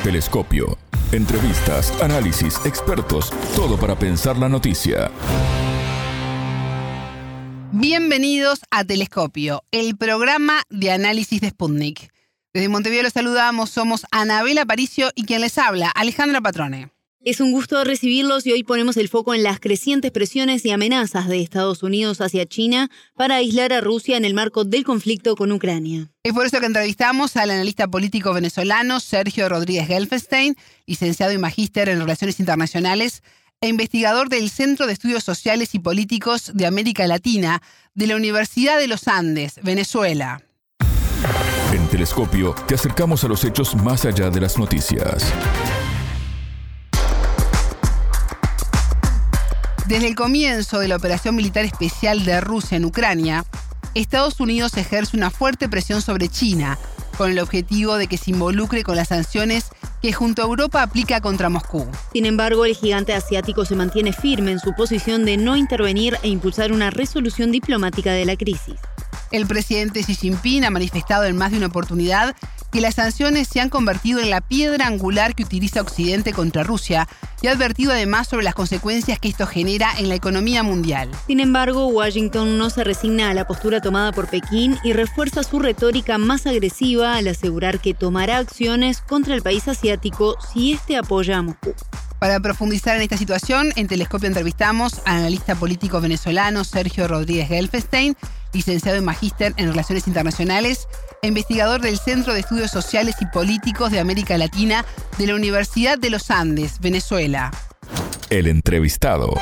Telescopio. Entrevistas, análisis, expertos, todo para pensar la noticia. Bienvenidos a Telescopio, el programa de análisis de Sputnik. Desde Montevideo los saludamos, somos Anabela Aparicio y quien les habla, Alejandra Patrone. Es un gusto recibirlos y hoy ponemos el foco en las crecientes presiones y amenazas de Estados Unidos hacia China para aislar a Rusia en el marco del conflicto con Ucrania. Es por eso que entrevistamos al analista político venezolano Sergio Rodríguez Gelfenstein, licenciado y magíster en Relaciones Internacionales e investigador del Centro de Estudios Sociales y Políticos de América Latina de la Universidad de los Andes, Venezuela. En Telescopio te acercamos a los hechos más allá de las noticias. Desde el comienzo de la operación militar especial de Rusia en Ucrania, Estados Unidos ejerce una fuerte presión sobre China, con el objetivo de que se involucre con las sanciones que junto a Europa aplica contra Moscú. Sin embargo, el gigante asiático se mantiene firme en su posición de no intervenir e impulsar una resolución diplomática de la crisis. El presidente Xi Jinping ha manifestado en más de una oportunidad que las sanciones se han convertido en la piedra angular que utiliza Occidente contra Rusia y ha advertido además sobre las consecuencias que esto genera en la economía mundial. Sin embargo, Washington no se resigna a la postura tomada por Pekín y refuerza su retórica más agresiva al asegurar que tomará acciones contra el país asiático si éste apoya a Moscú. Para profundizar en esta situación, en Telescopio entrevistamos al analista político venezolano Sergio Rodríguez Gelfenstein, licenciado y magíster en Relaciones Internacionales e investigador del Centro de Estudios Sociales y Políticos de América Latina de la Universidad de los Andes, Venezuela. El entrevistado.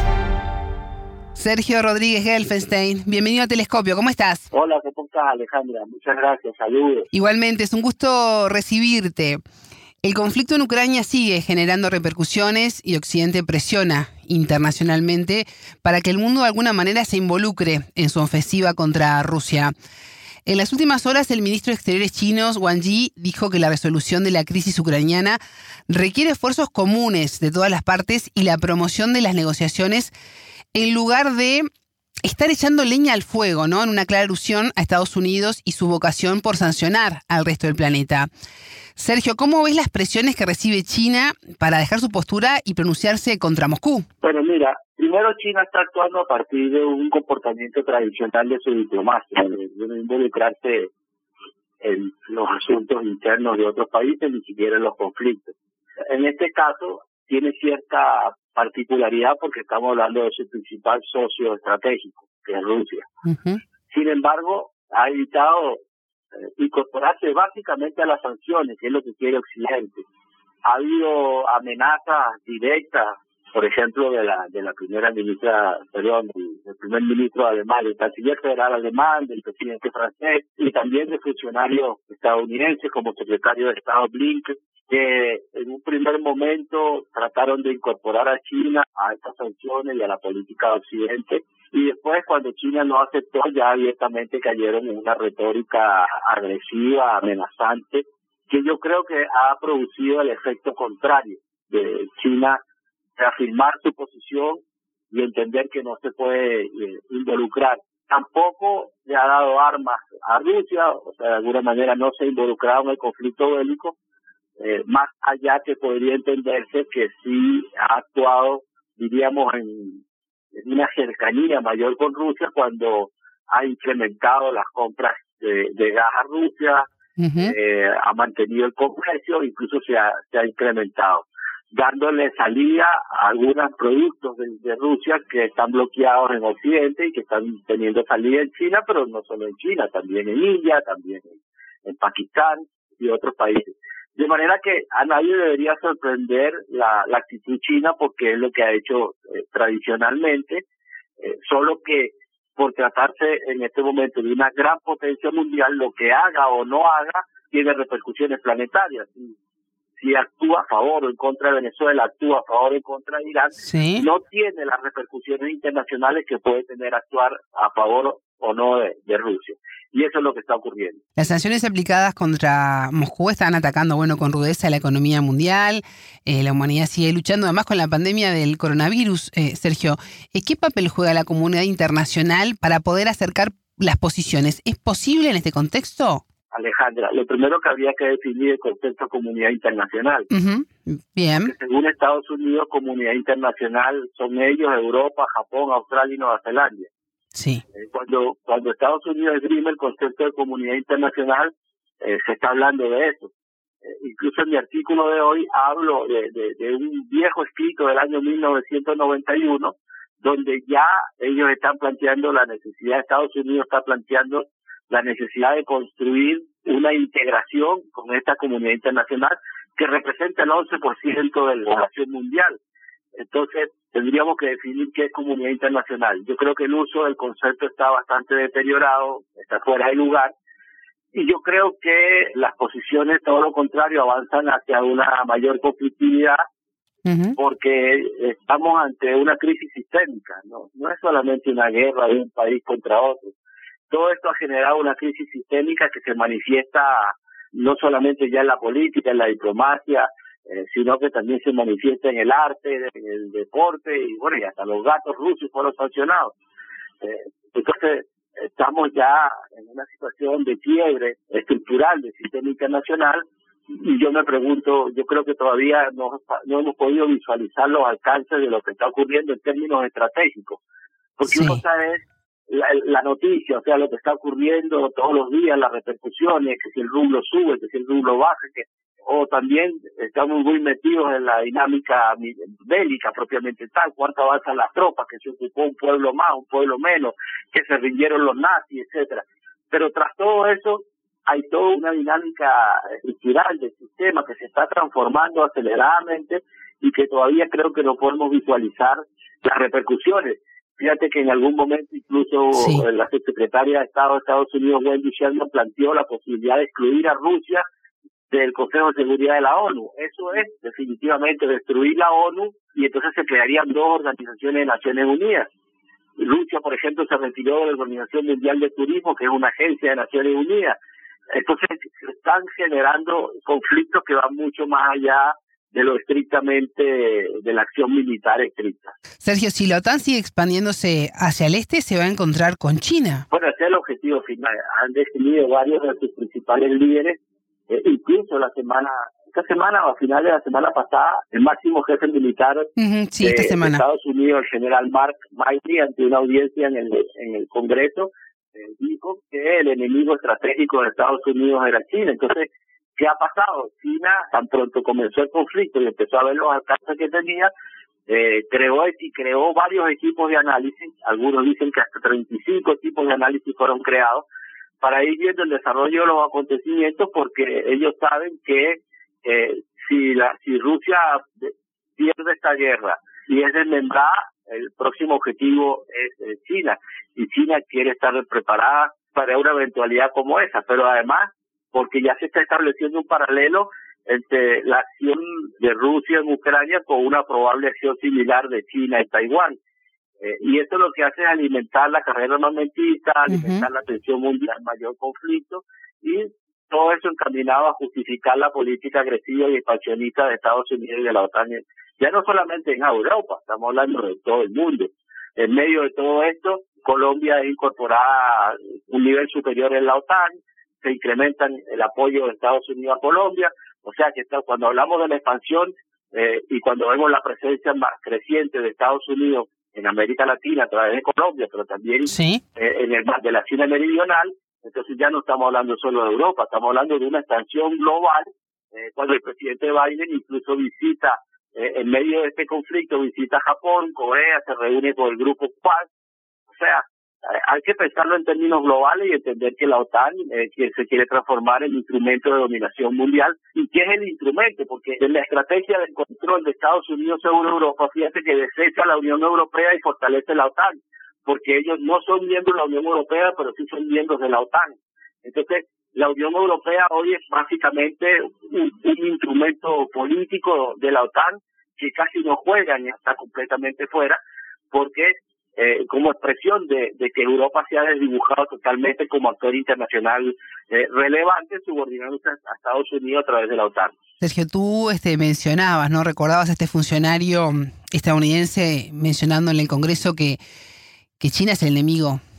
Sergio Rodríguez Gelfenstein, bienvenido a Telescopio, ¿cómo estás? Hola, ¿cómo estás, Alejandra? Muchas gracias, saludos. Igualmente, es un gusto recibirte. El conflicto en Ucrania sigue generando repercusiones y Occidente presiona internacionalmente para que el mundo de alguna manera se involucre en su ofensiva contra Rusia. En las últimas horas, el ministro de Exteriores chino, Wang Yi, dijo que la resolución de la crisis ucraniana requiere esfuerzos comunes de todas las partes y la promoción de las negociaciones en lugar de estar echando leña al fuego, ¿no? En una clara alusión a Estados Unidos y su vocación por sancionar al resto del planeta. Sergio, ¿cómo ves las presiones que recibe China para dejar su postura y pronunciarse contra Moscú? Bueno, mira, primero China está actuando a partir de un comportamiento tradicional de su diplomacia, de no involucrarse en los asuntos internos de otros países, ni siquiera en los conflictos. En este caso, tiene cierta particularidad porque estamos hablando de su principal socio estratégico, que es Rusia. Uh-huh. Sin embargo, ha evitado incorporarse básicamente a las sanciones, que es lo que quiere Occidente. Ha habido amenazas directas, por ejemplo, del primer ministro alemán, del canciller federal alemán, del presidente francés y también de funcionarios estadounidenses como secretario de Estado Blinken, que en un primer momento trataron de incorporar a China a estas sanciones y a la política de Occidente, y después cuando China no aceptó ya abiertamente cayeron en una retórica agresiva, amenazante, que yo creo que ha producido el efecto contrario de China reafirmar su posición y entender que no se puede involucrar. Tampoco le ha dado armas a Rusia, o sea, de alguna manera no se ha involucrado en el conflicto bélico, más allá que podría entenderse que sí ha actuado, diríamos, en una cercanía mayor con Rusia cuando ha incrementado las compras de gas a Rusia, uh-huh. Ha mantenido el comercio, incluso se ha incrementado, dándole salida a algunos productos de Rusia que están bloqueados en Occidente y que están teniendo salida en China, pero no solo en China, también en India, también en Pakistán y otros países. De manera que a nadie debería sorprender la actitud china porque es lo que ha hecho tradicionalmente, solo que por tratarse en este momento de una gran potencia mundial, lo que haga o no haga tiene repercusiones planetarias. Si actúa a favor o en contra de Venezuela, actúa a favor o en contra de Irán, ¿sí? No tiene las repercusiones internacionales que puede tener actuar a favor o no de Rusia. Y eso es lo que está ocurriendo. Las sanciones aplicadas contra Moscú están atacando, con rudeza la economía mundial. La humanidad sigue luchando además con la pandemia del coronavirus. Sergio, ¿qué papel juega la comunidad internacional para poder acercar las posiciones? ¿Es posible en este contexto? Alejandra, lo primero que habría que definir es el concepto de comunidad internacional. Bien. Porque según Estados Unidos, comunidad internacional son ellos, Europa, Japón, Australia y Nueva Zelanda. Sí. Cuando Estados Unidos esgrime el concepto de comunidad internacional, se está hablando de eso. Incluso en mi artículo de hoy hablo de un viejo escrito del año 1991, donde ya ellos están planteando la necesidad, Estados Unidos está planteando la necesidad de construir una integración con esta comunidad internacional que representa el 11% de la población mundial. Entonces, tendríamos que definir qué es comunidad internacional. Yo creo que el uso del concepto está bastante deteriorado, está fuera de lugar, y yo creo que las posiciones, todo lo contrario, avanzan hacia una mayor conflictividad, porque estamos ante una crisis sistémica, no es solamente una guerra de un país contra otro. Todo esto ha generado una crisis sistémica que se manifiesta no solamente ya en la política, en la diplomacia, sino que también se manifiesta en el arte, en el deporte, y bueno, y hasta los gatos rusos fueron sancionados. Entonces, estamos ya en una situación de quiebre estructural del sistema internacional, y yo me pregunto, yo creo que todavía no hemos podido visualizar los alcances de lo que está ocurriendo en términos estratégicos, porque uno sabe la noticia, o sea, lo que está ocurriendo todos los días, las repercusiones, que si el rublo sube, que si el rublo baja, o también estamos muy metidos en la dinámica bélica propiamente tal, cuánto avanzan las tropas, que se ocupó un pueblo más, un pueblo menos, que se rindieron los nazis, etcétera. Pero tras todo eso, hay toda una dinámica estructural del sistema que se está transformando aceleradamente y que todavía creo que no podemos visualizar las repercusiones. Fíjate que en algún momento incluso la subsecretaria de Estado de Estados Unidos, Wendy Sherman, planteó la posibilidad de excluir a Rusia del Consejo de Seguridad de la ONU. Eso es definitivamente destruir la ONU, y entonces se crearían dos organizaciones de Naciones Unidas. Rusia, por ejemplo, se retiró de la Organización Mundial de Turismo, que es una agencia de Naciones Unidas. Entonces se están generando conflictos que van mucho más allá de lo estrictamente de la acción militar estricta. Sergio, si la OTAN sigue expandiéndose hacia el este, se va a encontrar con China. Bueno, ese es el objetivo final. Han definido varios de sus principales líderes, incluso esta semana o a finales de la semana pasada, el máximo jefe militar de Estados Unidos, el general Mark Milley, ante una audiencia en el Congreso, dijo que el enemigo estratégico de Estados Unidos era China. Entonces, ¿qué ha pasado? China, tan pronto comenzó el conflicto y empezó a ver los alcances que tenía, creó varios equipos de análisis. Algunos dicen que hasta 35 equipos de análisis fueron creados para ir viendo el desarrollo de los acontecimientos, porque ellos saben que si Rusia pierde esta guerra y es desmembrada, el próximo objetivo es China, y China quiere estar preparada para una eventualidad como esa, pero además porque ya se está estableciendo un paralelo entre la acción de Rusia en Ucrania con una probable acción similar de China en Taiwán. Y esto lo que hace es alimentar la carrera armamentista, alimentar la tensión mundial, mayor conflicto, y todo eso encaminado a justificar la política agresiva y expansionista de Estados Unidos y de la OTAN. Ya no solamente en Europa, estamos hablando de todo el mundo. En medio de todo esto, Colombia es incorporada a un nivel superior en la OTAN, se incrementan el apoyo de Estados Unidos a Colombia, o sea que cuando hablamos de la expansión y cuando vemos la presencia más creciente de Estados Unidos en América Latina a través de Colombia, pero también en el mar de la China meridional, entonces ya no estamos hablando solo de Europa, estamos hablando de una expansión global. Cuando el presidente Biden incluso visita, en medio de este conflicto, visita Japón, Corea, se reúne con el grupo Quad, o sea, hay que pensarlo en términos globales y entender que la OTAN que se quiere transformar en instrumento de dominación mundial. ¿Y qué es el instrumento? Porque en la estrategia del control de Estados Unidos sobre Europa, fíjate que desecha la Unión Europea y fortalece la OTAN, porque ellos no son miembros de la Unión Europea, pero sí son miembros de la OTAN. Entonces, la Unión Europea hoy es básicamente un instrumento político de la OTAN que casi no juega ni está completamente fuera, porque como expresión de que Europa se ha desdibujado totalmente como actor internacional relevante, subordinándose a Estados Unidos a través de la OTAN. Sergio, tú mencionabas, ¿no? Recordabas a este funcionario estadounidense mencionando en el Congreso que China es el enemigo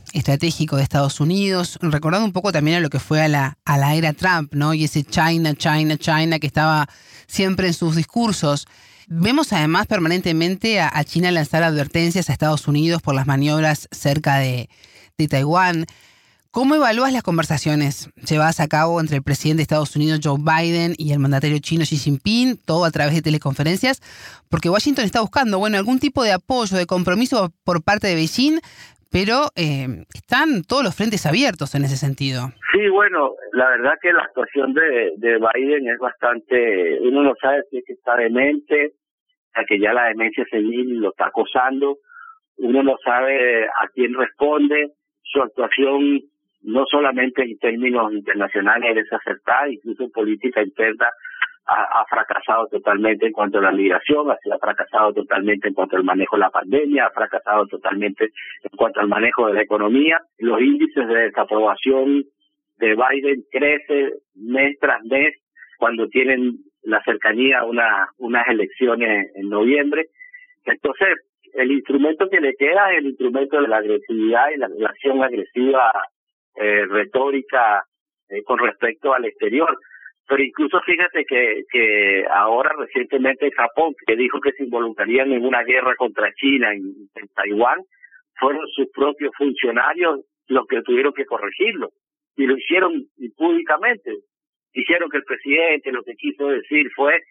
estratégico de Estados Unidos, recordando un poco también a lo que fue a la era Trump, ¿no? Y ese China que estaba siempre en sus discursos. Vemos además permanentemente a China lanzar advertencias a Estados Unidos por las maniobras cerca de Taiwán. ¿Cómo evalúas las conversaciones llevadas a cabo entre el presidente de Estados Unidos, Joe Biden, y el mandatario chino Xi Jinping, todo a través de teleconferencias? Porque Washington está buscando, algún tipo de apoyo, de compromiso por parte de Beijing, pero están todos los frentes abiertos en ese sentido. Sí, bueno, la verdad que la actuación de Biden es bastante, uno no sabe si es que está demente, a que ya la demencia senil lo está acosando, uno no sabe a quién responde, su actuación no solamente en términos internacionales es acertada, incluso en política interna ha fracasado totalmente en cuanto a la migración, ha fracasado totalmente en cuanto al manejo de la pandemia, ha fracasado totalmente en cuanto al manejo de la economía. Los índices de desaprobación de Biden crecen mes tras mes cuando tienen la cercanía a unas elecciones en noviembre. Entonces, el instrumento que le queda es el instrumento de la agresividad y la acción agresiva retórica con respecto al exterior. Pero incluso fíjate que ahora recientemente Japón, que dijo que se involucrarían en una guerra contra China en Taiwán, fueron sus propios funcionarios los que tuvieron que corregirlo, y lo hicieron públicamente. Dijeron que el presidente lo que quiso decir fue,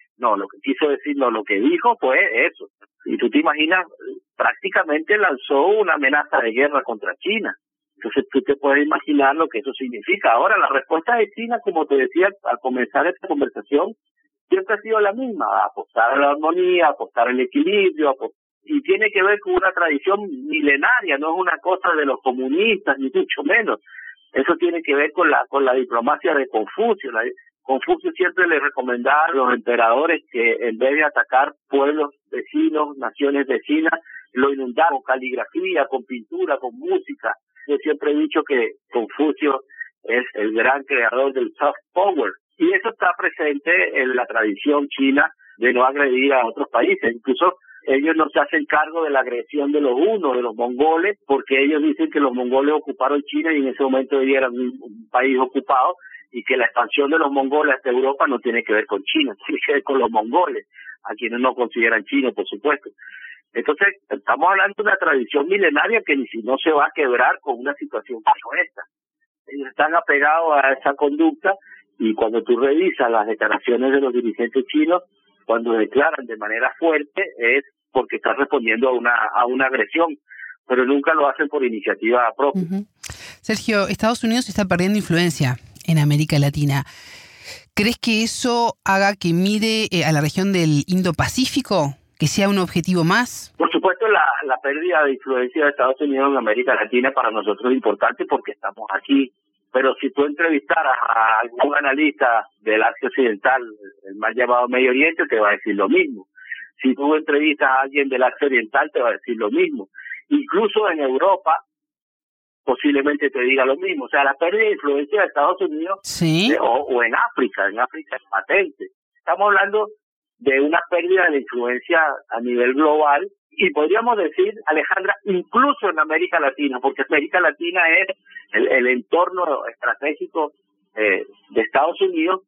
lo que dijo fue eso. Y tú te imaginas, prácticamente lanzó una amenaza de guerra contra China. Entonces tú te puedes imaginar lo que eso significa. Ahora, la respuesta de China, como te decía al comenzar esta conversación, siempre ha sido la misma: apostar a la armonía, apostar al equilibrio, y tiene que ver con una tradición milenaria, no es una cosa de los comunistas, ni mucho menos. Eso tiene que ver con la diplomacia de Confucio. Confucio siempre le recomendaba a los emperadores que en vez de atacar pueblos vecinos, naciones vecinas, lo inundaban con caligrafía, con pintura, con música. Yo siempre he dicho que Confucio es el gran creador del soft power, y eso está presente en la tradición china de no agredir a otros países. Incluso ellos no se hacen cargo de la agresión de los hunos, de los mongoles, porque ellos dicen que los mongoles ocuparon China y en ese momento ellos eran un país ocupado, y que la expansión de los mongoles hasta Europa no tiene que ver con China, tiene que ver con los mongoles, a quienes no consideran chinos, por supuesto. Entonces, estamos hablando de una tradición milenaria que no se va a quebrar con una situación como esta. Ellos están apegados a esa conducta, y cuando tú revisas las declaraciones de los dirigentes chinos, cuando declaran de manera fuerte, es porque están respondiendo a una agresión, pero nunca lo hacen por iniciativa propia. Uh-huh. Sergio, Estados Unidos está perdiendo influencia en América Latina. ¿Crees que eso haga que mire a la región del Indo-Pacífico, que sea un objetivo más? Por supuesto, la pérdida de influencia de Estados Unidos en América Latina para nosotros es importante porque estamos aquí. Pero si tú entrevistaras a algún analista del Asia Occidental, el mal llamado Medio Oriente, te va a decir lo mismo. Si tú entrevistas a alguien del Asia Oriental, te va a decir lo mismo. Incluso en Europa, posiblemente te diga lo mismo. O sea, la pérdida de influencia de Estados Unidos, ¿sí? o en África es patente. Estamos hablando de una pérdida de influencia a nivel global, y podríamos decir, Alejandra, incluso en América Latina, porque América Latina es el entorno estratégico de Estados Unidos,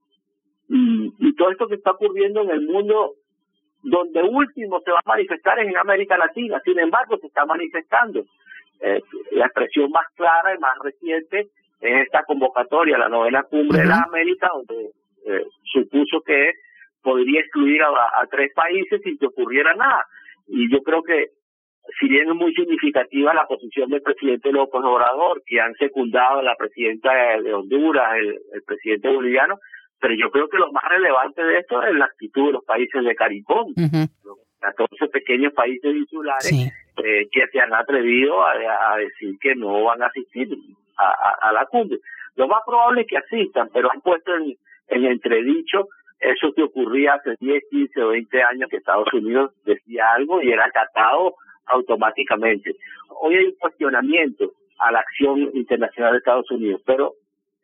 y todo esto que está ocurriendo en el mundo, donde último se va a manifestar es en América Latina. Sin embargo, se está manifestando. La expresión más clara y más reciente es esta convocatoria, la 9ª Cumbre de la América, donde supuso que podría excluir a 3 países sin que ocurriera nada. Y yo creo que, si bien es muy significativa la posición del presidente López Obrador, que han secundado a la presidenta de Honduras, el presidente boliviano, pero yo creo que lo más relevante de esto es la actitud de los países de CARICOM, los 14 pequeños países insulares, sí, que se han atrevido a decir que no van a asistir a la cumbre. Lo más probable es que asistan, pero han puesto en entredicho eso que ocurría hace 10, 15 o 20 años, que Estados Unidos decía algo y era acatado automáticamente. Hoy hay un cuestionamiento a la acción internacional de Estados Unidos, pero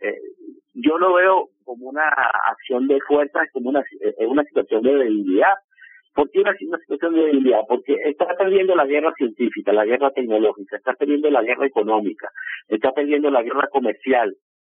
yo lo veo como una acción de fuerza, como una situación de debilidad, ¿Por qué una situación de debilidad? Porque está perdiendo la guerra científica, la guerra tecnológica, está perdiendo la guerra económica, está perdiendo la guerra comercial.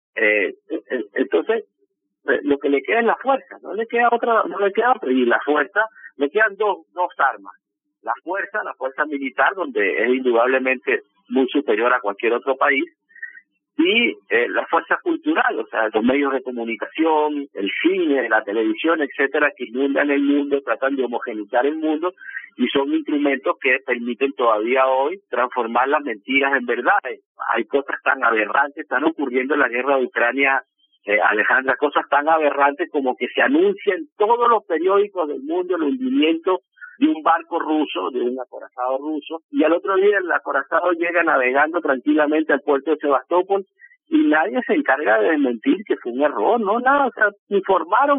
Entonces, lo que le queda es la fuerza, no le queda otra, y la fuerza, le quedan dos armas. La fuerza militar, donde es indudablemente muy superior a cualquier otro país, y la fuerza cultural, o sea, los medios de comunicación, el cine, la televisión, etcétera, que inundan el mundo, tratan de homogeneizar el mundo, y son instrumentos que permiten todavía hoy transformar las mentiras en verdades. Hay cosas tan aberrantes, están ocurriendo en la guerra de Ucrania, Alejandra, cosas tan aberrantes como que se anuncia en todos los periódicos del mundo el hundimiento de un barco ruso, de un acorazado ruso, y al otro día el acorazado llega navegando tranquilamente al puerto de Sebastopol y nadie se encarga de desmentir que fue un error, no, nada, o sea, informaron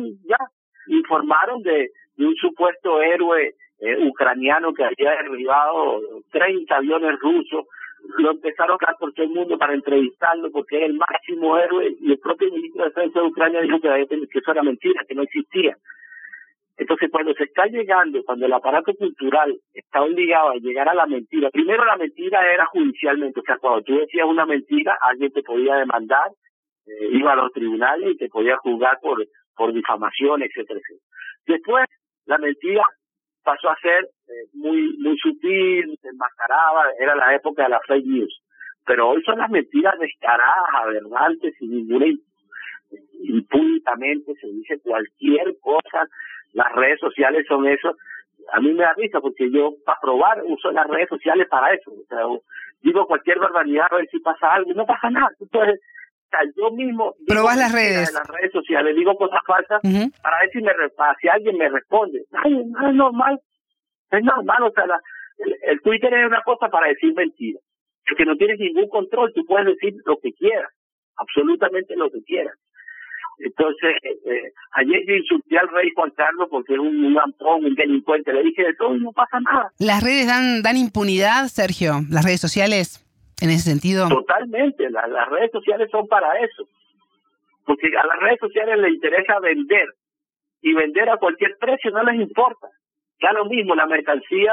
de un supuesto héroe ucraniano que había derribado 30 aviones rusos, lo empezaron a dar por todo el mundo para entrevistarlo porque era el máximo héroe, y el propio ministro de Defensa de Ucrania dijo que eso era mentira, que no existía. Entonces, cuando se está llegando, cuando el aparato cultural está obligado a llegar a la mentira, primero la mentira era judicialmente, o sea, cuando tú decías una mentira, alguien te podía demandar, iba a los tribunales y te podía juzgar por difamación, etcétera, etcétera. Después, la mentira pasó a ser muy sutil, se enmascaraba, era la época de la fake news. Pero hoy son las mentiras descaradas, aberrantes, sin ninguna impúdicamente, se dice cualquier cosa. Las redes sociales son eso. A mí me da risa porque yo, para probar, uso las redes sociales para eso. O sea, digo cualquier barbaridad a ver si pasa algo, no pasa nada. Entonces, o sea, yo mismo probás las redes. En las redes sociales, digo cosas falsas para ver si alguien me responde. Ay, no es normal. Es normal, o sea, el Twitter es una cosa para decir mentiras. Porque no tienes ningún control, tú puedes decir lo que quieras, absolutamente lo que quieras. Entonces, ayer yo insulté al rey Juan Carlos porque es un lampón, un delincuente, le dije de todo y no pasa nada. ¿Las redes dan impunidad, Sergio? ¿Las redes sociales, en ese sentido? Totalmente, las redes sociales son para eso. Porque a las redes sociales les interesa vender, y vender a cualquier precio no les importa. Da lo mismo la mercancía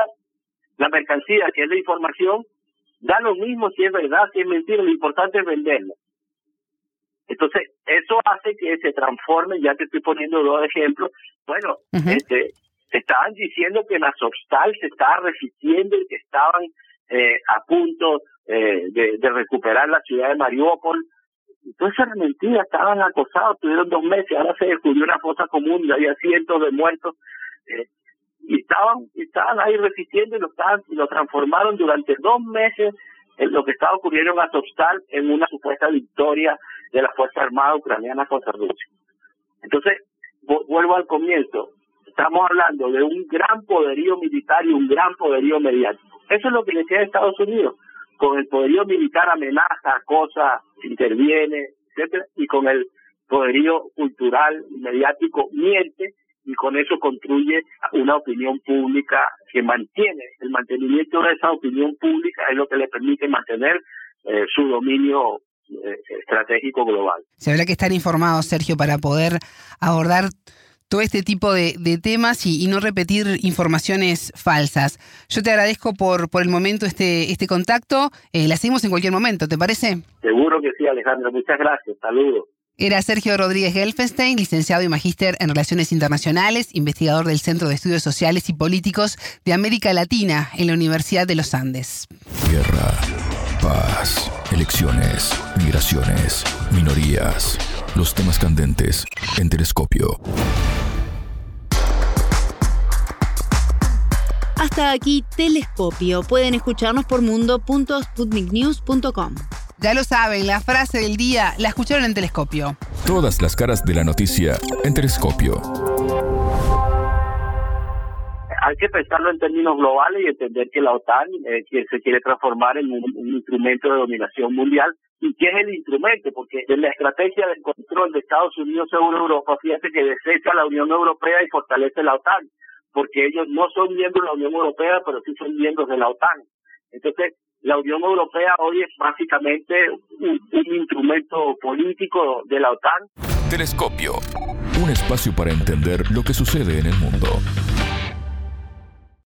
que es la información, da lo mismo si es verdad, si es mentira, lo importante es venderla. Entonces, eso hace que se transforme, ya te estoy poniendo dos ejemplos. Bueno, estaban diciendo que la Azovstal se estaba resistiendo y que estaban a punto de recuperar la ciudad de Mariupol. Entonces era mentira, estaban acosados, tuvieron 2 meses, ahora se descubrió una fosa común, había cientos de muertos, y estaban ahí resistiendo y lo transformaron durante 2 meses en lo que estaba ocurriendo en Azovstal en una supuesta victoria de la Fuerza Armada Ucraniana contra Rusia. Entonces, vuelvo al comienzo, estamos hablando de un gran poderío militar y un gran poderío mediático. Eso es lo que le queda a Estados Unidos. Con el poderío militar amenaza, acosa, interviene, etcétera, y con el poderío cultural y mediático miente, y con eso construye una opinión pública que mantiene. El mantenimiento de esa opinión pública es lo que le permite mantener su dominio estratégico global. Se habrá que estar informado, Sergio, para poder abordar todo este tipo de temas y no repetir informaciones falsas. Yo te agradezco por el momento este contacto. La seguimos en cualquier momento, ¿te parece? Seguro que sí, Alejandro. Muchas gracias. Saludos. Era Sergio Rodríguez Gelfenstein, licenciado y magíster en Relaciones Internacionales, investigador del Centro de Estudios Sociales y Políticos de América Latina en la Universidad de los Andes. Guerra, paz, elecciones, migraciones, minorías, los temas candentes en Telescopio. Hasta aquí Telescopio. Pueden escucharnos por mundo.sputniknews.com. Ya lo saben, la frase del día la escucharon en Telescopio. Todas las caras de la noticia en Telescopio. Hay que pensarlo en términos globales y entender que la OTAN se quiere transformar en un instrumento de dominación mundial. ¿Y qué es el instrumento? Porque en la estrategia de control de Estados Unidos sobre Europa, fíjate que desecha la Unión Europea y fortalece la OTAN, porque ellos no son miembros de la Unión Europea, pero sí son miembros de la OTAN. Entonces, la Unión Europea hoy es básicamente un instrumento político de la OTAN. Telescopio, un espacio para entender lo que sucede en el mundo.